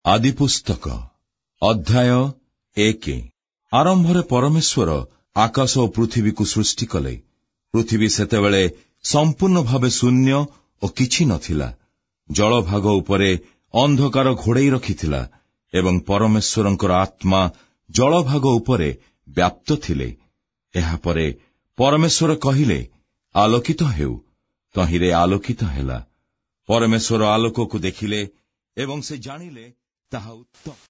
ଆଦିପୁସ୍ତକ ଅଧ୍ୟାୟ 1। ଆରମ୍ଭରେ ପରମେଶ୍ୱର ଆକାଶ ଓ ପୃଥିବୀକୁ ସୃଷ୍ଟି କଲେ। ପୃଥିବୀ ସେତେବେଳେ ସମ୍ପୂର୍ଣ୍ଣ ଭାବେ ଶୂନ୍ୟ ଓ କିଛି ନଥିଲା। ଜଳଭାଗ ଉପରେ ଅନ୍ଧକାର ଘୋଡ଼େଇ ରଖିଥିଲା ଏବଂ ପରମେଶ୍ୱରଙ୍କର ଆତ୍ମା ଜଳଭାଗ ଉପରେ ବ୍ୟାପ୍ତ ଥିଲେ। ଏହାପରେ ପରମେଶ୍ୱର କହିଲେ, ଆଲୋକିତ ହେଉ। ତହିଁରେ ଆଲୋକିତ ହେଲା। ପରମେଶ୍ୱର ଆଲୋକକୁ ଦେଖିଲେ ଏବଂ ସେ ଜାଣିଲେ ତାହା ଉତ୍ତମ।